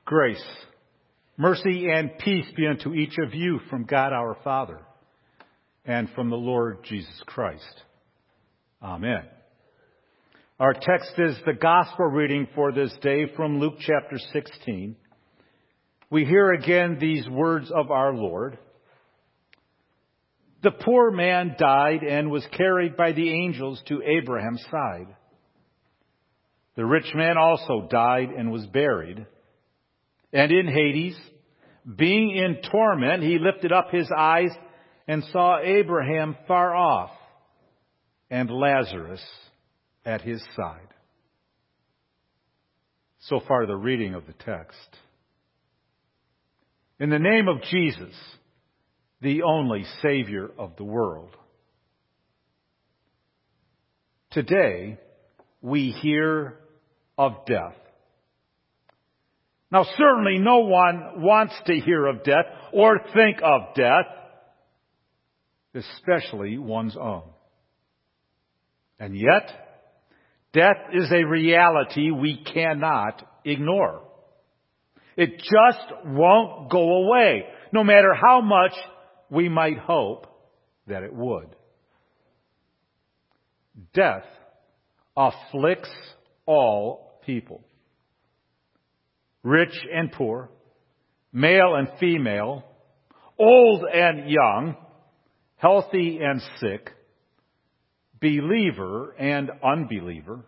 Grace, mercy, and peace be unto each of you from God our Father and from the Lord Jesus Christ. Amen. Our text is the gospel reading for this day from Luke chapter 16. We hear again these words of our Lord. The poor man died and was carried by the angels to Abraham's side. The rich man also died and was buried. And in Hades, being in torment, he lifted up his eyes and saw Abraham far off and Lazarus at his side. So far, the reading of the text. In the name of Jesus, the only Savior of the world. Today, we hear of death. Now, certainly no one wants to hear of death or think of death, especially one's own. And yet, death is a reality we cannot ignore. It just won't go away, no matter how much we might hope that it would. Death afflicts all people. Rich and poor, male and female, old and young, healthy and sick, believer and unbeliever.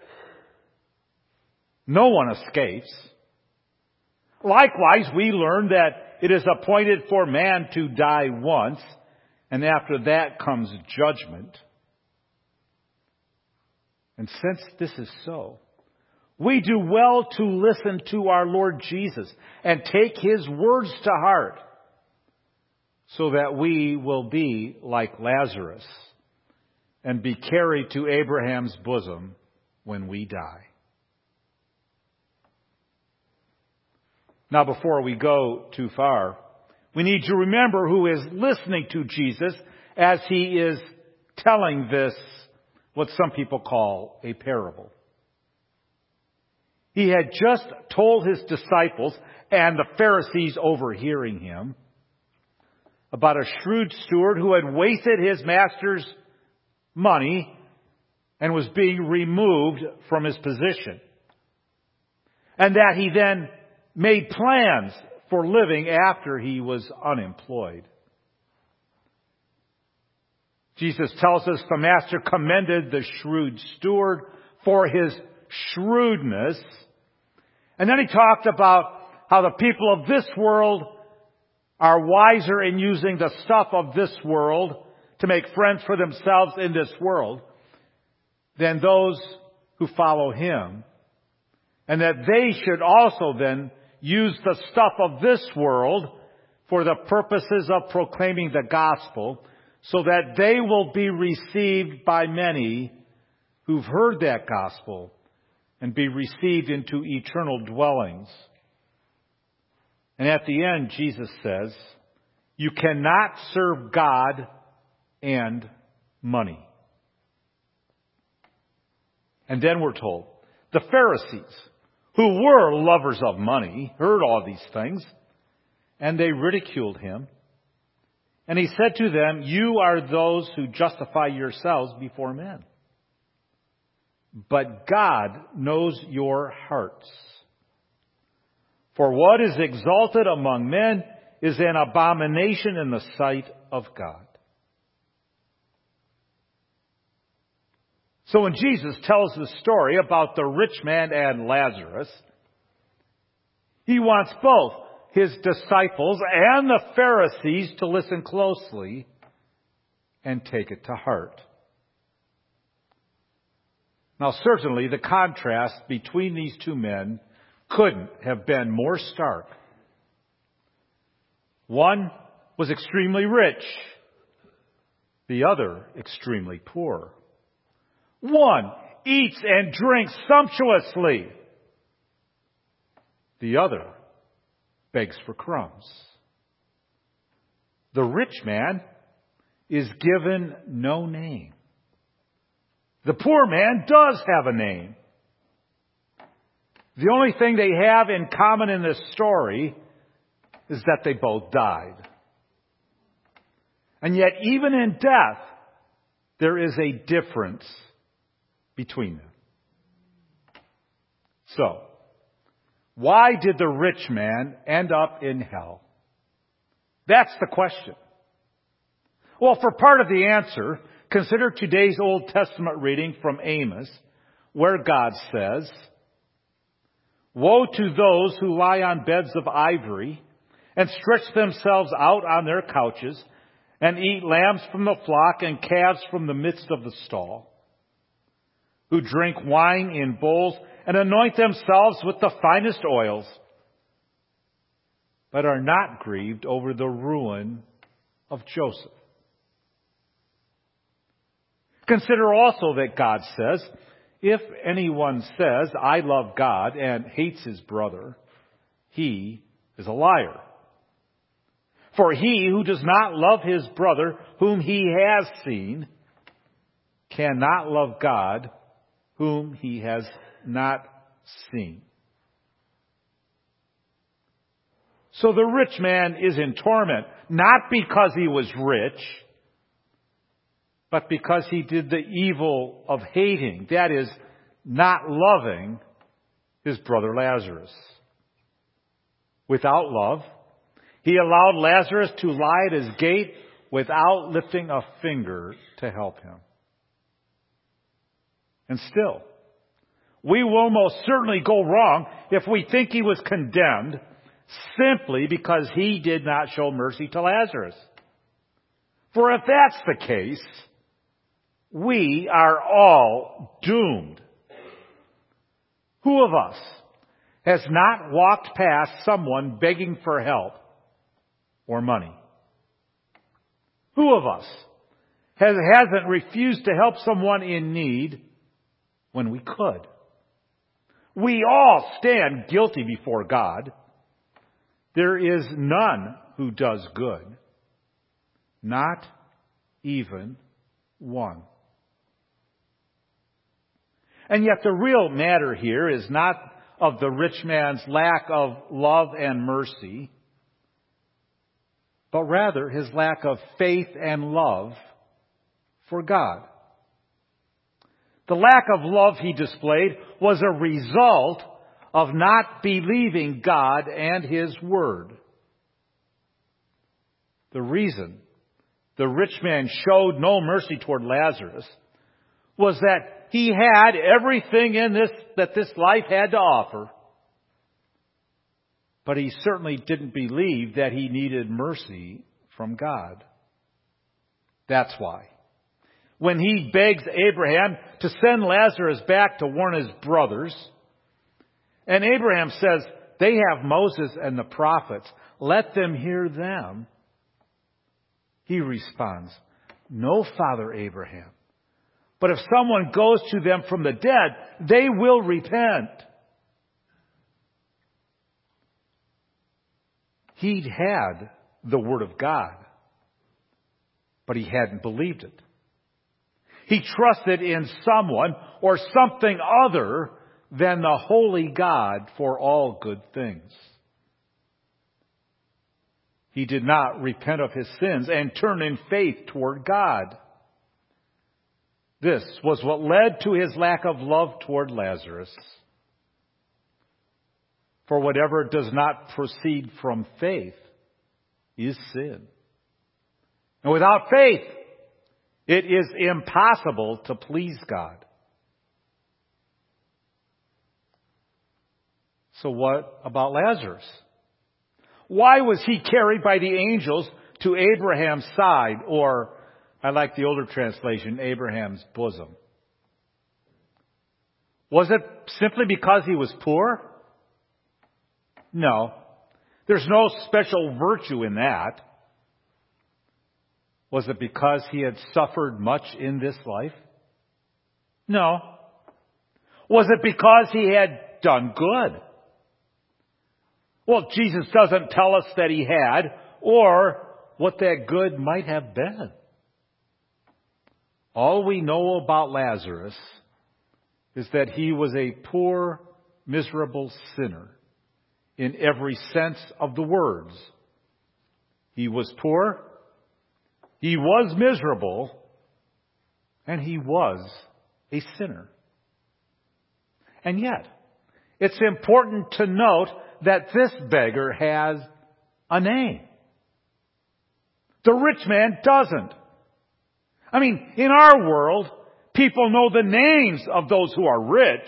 No one escapes. Likewise, we learn that it is appointed for man to die once, and after that comes judgment. And since this is so, we do well to listen to our Lord Jesus and take His words to heart so that we will be like Lazarus and be carried to Abraham's bosom when we die. Now, before we go too far, we need to remember who is listening to Jesus as He is telling this, what some people call a parable. He had just told His disciples and the Pharisees overhearing Him about a shrewd steward who had wasted his master's money and was being removed from his position. And that he then made plans for living after he was unemployed. Jesus tells us the master commended the shrewd steward for his shrewdness. And then he talked about how the people of this world are wiser in using the stuff of this world to make friends for themselves in this world than those who follow Him. And that they should also then use the stuff of this world for the purposes of proclaiming the gospel so that they will be received by many who've heard that gospel and be received into eternal dwellings. And at the end, Jesus says, you cannot serve God and money. And then we're told, the Pharisees, who were lovers of money, heard all these things, and they ridiculed Him. And He said to them, you are those who justify yourselves before men. But God knows your hearts. For what is exalted among men is an abomination in the sight of God. So when Jesus tells the story about the rich man and Lazarus, He wants both His disciples and the Pharisees to listen closely and take it to heart. Now, certainly the contrast between these two men couldn't have been more stark. One was extremely rich, the other extremely poor. One eats and drinks sumptuously, the other begs for crumbs. The rich man is given no name. The poor man does have a name. The only thing they have in common in this story is that they both died. And yet, even in death, there is a difference between them. So, why did the rich man end up in hell? That's the question. Well, for part of the answer, consider today's Old Testament reading from Amos, where God says, "Woe to those who lie on beds of ivory and stretch themselves out on their couches and eat lambs from the flock and calves from the midst of the stall, who drink wine in bowls and anoint themselves with the finest oils, but are not grieved over the ruin of Joseph." Consider also that God says, "If anyone says, 'I love God,' and hates his brother, he is a liar. For he who does not love his brother whom he has seen cannot love God whom he has not seen." So the rich man is in torment, not because he was rich, but because he did the evil of hating, that is, not loving his brother Lazarus. Without love, he allowed Lazarus to lie at his gate without lifting a finger to help him. And still, we will most certainly go wrong if we think he was condemned simply because he did not show mercy to Lazarus. For if that's the case, we are all doomed. Who of us has not walked past someone begging for help or money? Who of us hasn't refused to help someone in need when we could? We all stand guilty before God. There is none who does good, not even one. And yet the real matter here is not of the rich man's lack of love and mercy, but rather his lack of faith and love for God. The lack of love he displayed was a result of not believing God and His Word. The reason the rich man showed no mercy toward Lazarus was that he had everything that this life had to offer, but he certainly didn't believe that he needed mercy from God. That's why, when he begs Abraham to send Lazarus back to warn his brothers, and Abraham says, "They have Moses and the prophets, let them hear them," he responds, "No, Father Abraham. But if someone goes to them from the dead, they will repent." He'd had the Word of God, but he hadn't believed it. He trusted in someone or something other than the holy God for all good things. He did not repent of his sins and turn in faith toward God. This was what led to his lack of love toward Lazarus. For whatever does not proceed from faith is sin. And without faith, it is impossible to please God. So what about Lazarus? Why was he carried by the angels to Abraham's side, or, I like the older translation, Abraham's bosom? Was it simply because he was poor? No. There's no special virtue in that. Was it because he had suffered much in this life? No. Was it because he had done good? Well, Jesus doesn't tell us that he had, or what that good might have been. All we know about Lazarus is that he was a poor miserable sinner in every sense of the words. He was poor, he was miserable, and he was a sinner. And yet, it's important to note that this beggar has a name. The rich man doesn't. I mean, in our world, people know the names of those who are rich.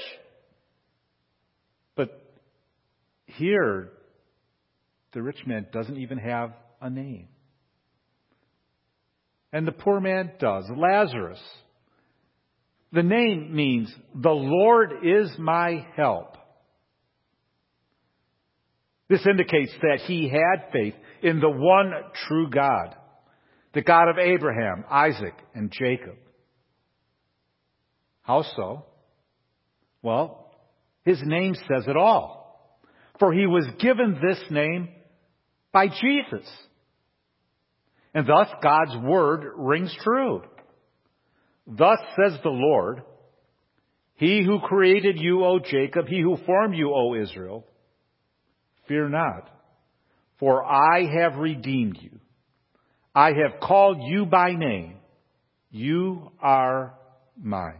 But here, the rich man doesn't even have a name. And the poor man does. Lazarus. The name means, the Lord is my help. This indicates that he had faith in the one true God, the God of Abraham, Isaac, and Jacob. How so? Well, his name says it all. For he was given this name by Jesus. And thus God's word rings true. Thus says the Lord, He who created you, O Jacob, He who formed you, O Israel, fear not, for I have redeemed you. I have called you by name. You are mine.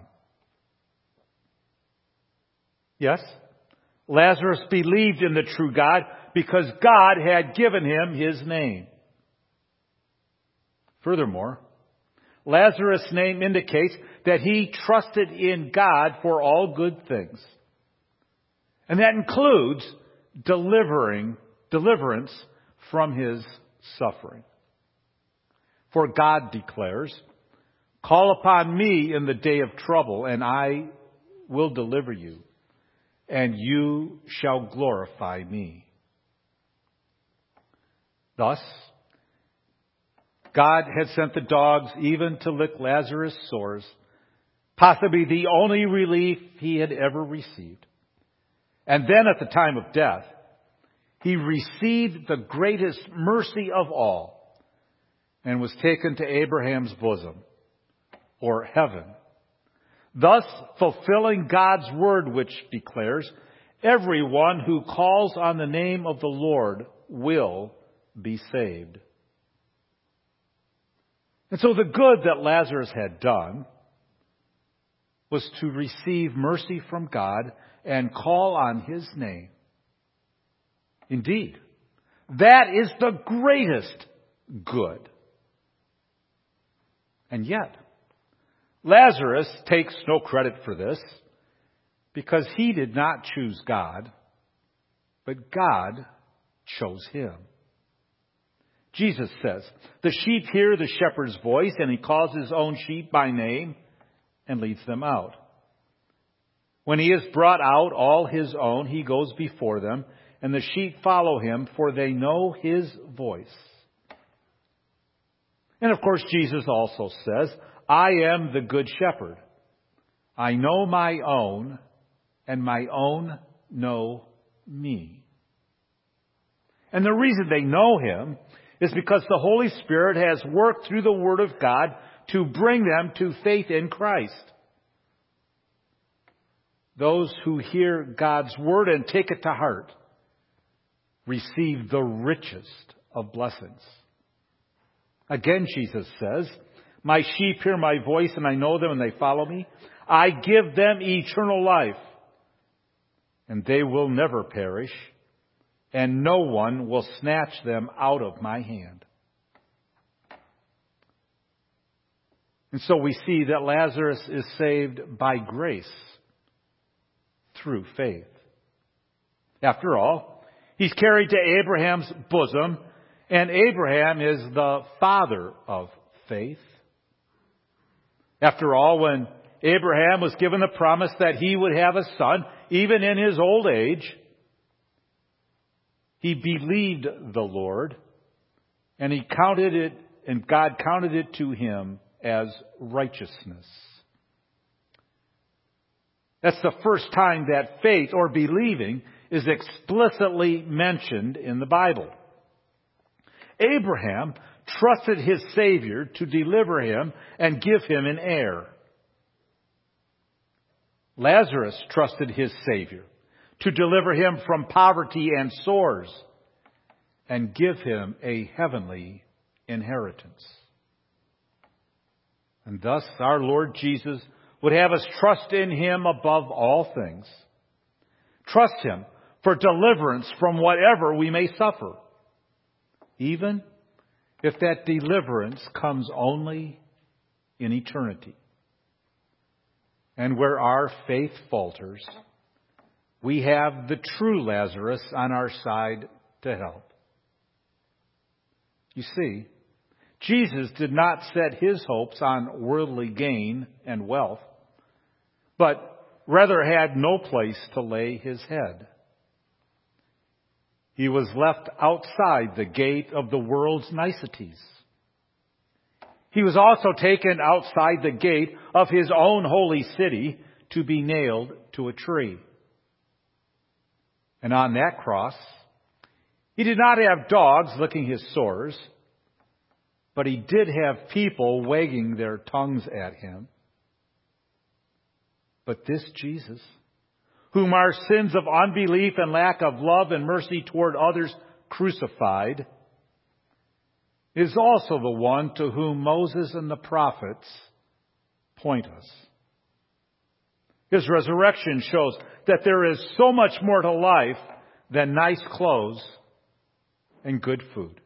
Yes, Lazarus believed in the true God because God had given him his name. Furthermore, Lazarus' name indicates that he trusted in God for all good things. And that includes deliverance from his suffering. For God declares, call upon me in the day of trouble, and I will deliver you, and you shall glorify me. Thus, God had sent the dogs even to lick Lazarus' sores, possibly the only relief he had ever received. And then at the time of death, he received the greatest mercy of all and was taken to Abraham's bosom, or heaven, thus fulfilling God's word, which declares, everyone who calls on the name of the Lord will be saved. And so the good that Lazarus had done was to receive mercy from God and call on His name. Indeed, that is the greatest good. And yet, Lazarus takes no credit for this because he did not choose God, but God chose him. Jesus says, the sheep hear the shepherd's voice, and he calls his own sheep by name and leads them out. When he has brought out all his own, he goes before them, and the sheep follow him, for they know his voice. And of course, Jesus also says, I am the good shepherd. I know my own, and my own know me. And the reason they know him is because the Holy Spirit has worked through the Word of God to bring them to faith in Christ. Those who hear God's Word and take it to heart receive the richest of blessings. Again, Jesus says, my sheep hear my voice, and I know them, and they follow me. I give them eternal life, and they will never perish, and no one will snatch them out of my hand. And so we see that Lazarus is saved by grace through faith. After all, he's carried to Abraham's bosom, and Abraham is the father of faith. After all, when Abraham was given the promise that he would have a son, even in his old age, he believed the Lord, and God counted it to him as righteousness. That's the first time that faith or believing is explicitly mentioned in the Bible. Abraham trusted his Savior to deliver him and give him an heir. Lazarus trusted his Savior to deliver him from poverty and sores and give him a heavenly inheritance. And thus our Lord Jesus would have us trust in him above all things. Trust him for deliverance from whatever we may suffer, even if that deliverance comes only in eternity. And where our faith falters, we have the true Lazarus on our side to help. You see, Jesus did not set his hopes on worldly gain and wealth, but rather had no place to lay his head. He was left outside the gate of the world's niceties. He was also taken outside the gate of his own holy city to be nailed to a tree. And on that cross, he did not have dogs licking his sores, but he did have people wagging their tongues at him. But this Jesus, whom our sins of unbelief and lack of love and mercy toward others crucified, is also the one to whom Moses and the prophets point us. His resurrection shows that there is so much more to life than nice clothes and good food.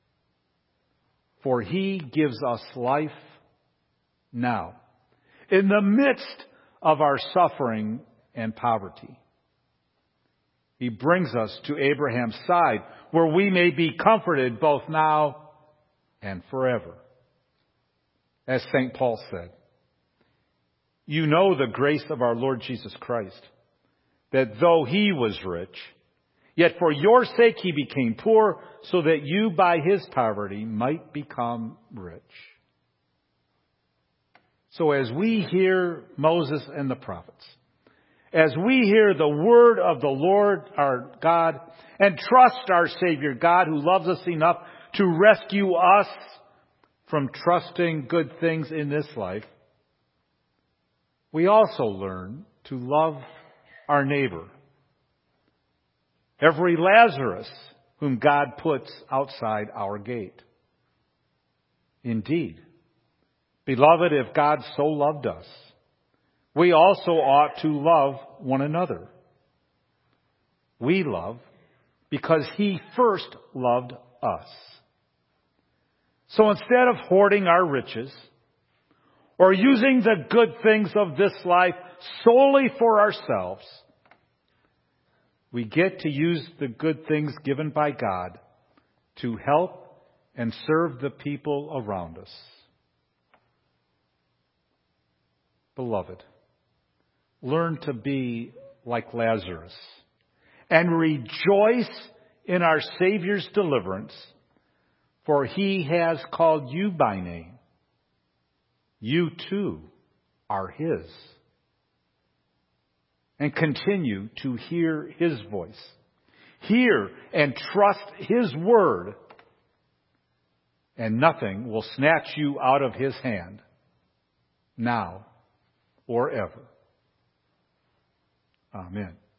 For he gives us life now, in the midst of our suffering and poverty. He brings us to Abraham's side, where we may be comforted both now and forever. As St. Paul said, you know the grace of our Lord Jesus Christ, that though he was rich, yet for your sake he became poor, so that you by his poverty might become rich. So as we hear Moses and the prophets, as we hear the word of the Lord our God, and trust our Savior God who loves us enough to rescue us from trusting good things in this life, we also learn to love our neighbor, every Lazarus whom God puts outside our gate. Indeed, beloved, if God so loved us, we also ought to love one another. We love because he first loved us. So instead of hoarding our riches or using the good things of this life solely for ourselves, we get to use the good things given by God to help and serve the people around us. Beloved, learn to be like Lazarus and rejoice in our Savior's deliverance, for he has called you by name. You too are his. And continue to hear his voice. Hear and trust his word, and nothing will snatch you out of his hand, now or ever. Amen.